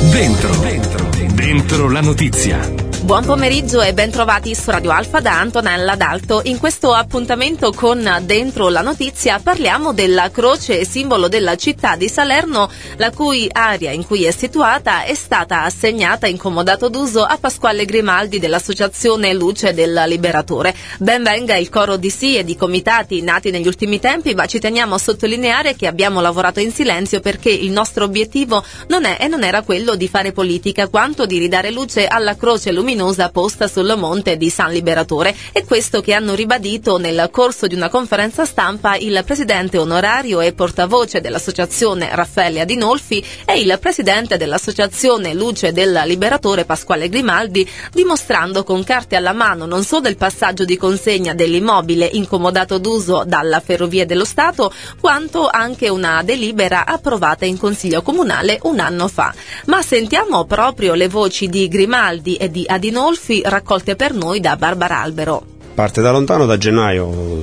Dentro la notizia. Buon pomeriggio e ben trovati su Radio Alfa da Antonella D'Alto. In questo appuntamento con Dentro la Notizia parliamo della croce simbolo della città di Salerno, la cui area in cui è situata è stata assegnata in comodato d'uso a Pasquale Grimaldi dell'Associazione Luce del Liberatore. Ben venga il coro di sì e di comitati nati negli ultimi tempi, ma ci teniamo a sottolineare che abbiamo lavorato in silenzio perché il nostro obiettivo non è e non era quello di fare politica, quanto di ridare luce alla croce luminosa posta sul monte di San Liberatore. È questo che hanno ribadito nel corso di una conferenza stampa il presidente onorario e portavoce dell'associazione Raffaele Adinolfi e il presidente dell'associazione Luce del Liberatore Pasquale Grimaldi, dimostrando con carte alla mano non solo il passaggio di consegna dell'immobile in comodato d'uso dalla Ferrovie dello Stato, quanto anche una delibera approvata in Consiglio Comunale un anno fa. Ma sentiamo proprio le voci di Grimaldi e di Adinolfi raccolte per noi da Barbara Albero. Parte da lontano, da gennaio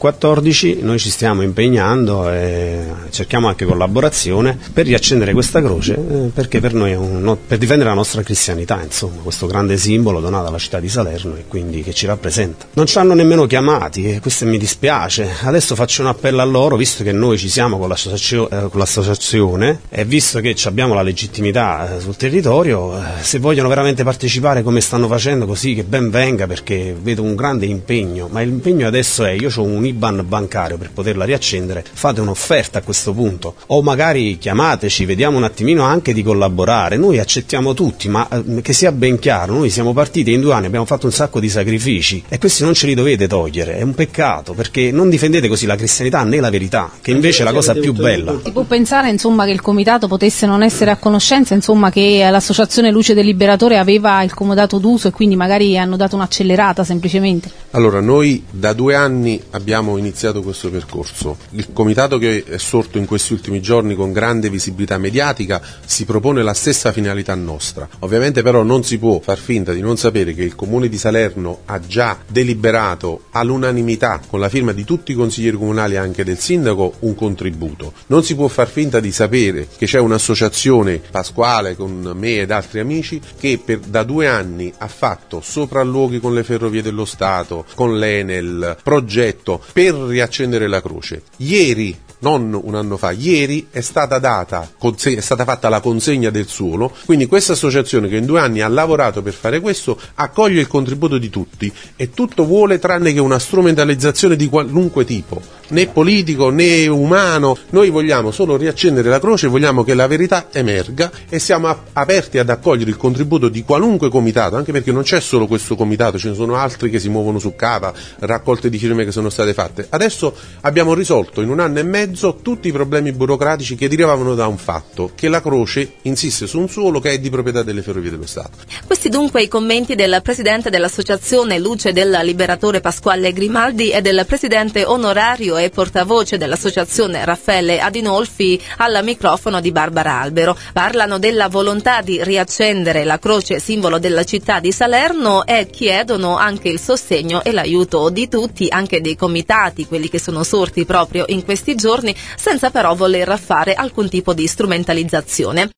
2014, noi ci stiamo impegnando e cerchiamo anche collaborazione per riaccendere questa croce, perché per noi è per difendere la nostra cristianità, insomma, questo grande simbolo donato alla città di Salerno e quindi che ci rappresenta. Non ci hanno nemmeno chiamati e questo mi dispiace. Adesso faccio un appello a loro, visto che noi ci siamo con l'associazione e visto che abbiamo la legittimità sul territorio, se vogliono veramente partecipare come stanno facendo, così che ben venga, perché vedo un grande impegno, ma l'impegno adesso è: io ho un IBAN bancario per poterla riaccendere, fate un'offerta a questo punto, o magari chiamateci, vediamo un attimino anche di collaborare. Noi accettiamo tutti, ma che sia ben chiaro, noi siamo partiti in 2 anni, abbiamo fatto un sacco di sacrifici e questi non ce li dovete togliere, è un peccato, perché non difendete così la cristianità né la verità, che invece è la cosa più bella. Si può pensare, insomma, che il comitato potesse non essere a conoscenza, insomma, che l'associazione Luce del Liberatore aveva il comodato d'uso e quindi magari hanno dato un'accelerata semplicemente? Allora, noi da 2 anni abbiamo iniziato questo percorso. Il comitato che è sorto in questi ultimi giorni con grande visibilità mediatica si propone la stessa finalità nostra. Ovviamente però non si può far finta di non sapere che il Comune di Salerno ha già deliberato all'unanimità, con la firma di tutti i consiglieri comunali e anche del sindaco, un contributo. Non si può far finta di sapere che c'è un'associazione, Pasquale, con me ed altri amici, che da 2 anni ha fatto sopralluoghi con le Ferrovie dello Stato, con l'Enel, progetto per riaccendere la croce. Ieri, non un anno fa, ieri è stata fatta la consegna del suolo, quindi questa associazione che in 2 anni ha lavorato per fare questo accoglie il contributo di tutti e tutto vuole tranne che una strumentalizzazione di qualunque tipo, né politico né umano. Noi vogliamo solo riaccendere la croce, vogliamo che la verità emerga e siamo aperti ad accogliere il contributo di qualunque comitato, anche perché non c'è solo questo comitato, ce ne sono altri che si muovono su cava, raccolte di firme che sono state fatte. Adesso abbiamo risolto in 1 anno e mezzo tutti i problemi burocratici che derivavano da un fatto, che la croce insiste su un suolo che è di proprietà delle Ferrovie dello Stato. Questi dunque i commenti del presidente dell'associazione Luce del Liberatore Pasquale Grimaldi e del presidente onorario e portavoce dell'associazione Raffaele Adinolfi al microfono di Barbara Albero. Parlano della volontà di riaccendere la croce simbolo della città di Salerno e chiedono anche il sostegno e l'aiuto di tutti, anche dei comitati, quelli che sono sorti proprio in questi giorni, senza però voler fare alcun tipo di strumentalizzazione.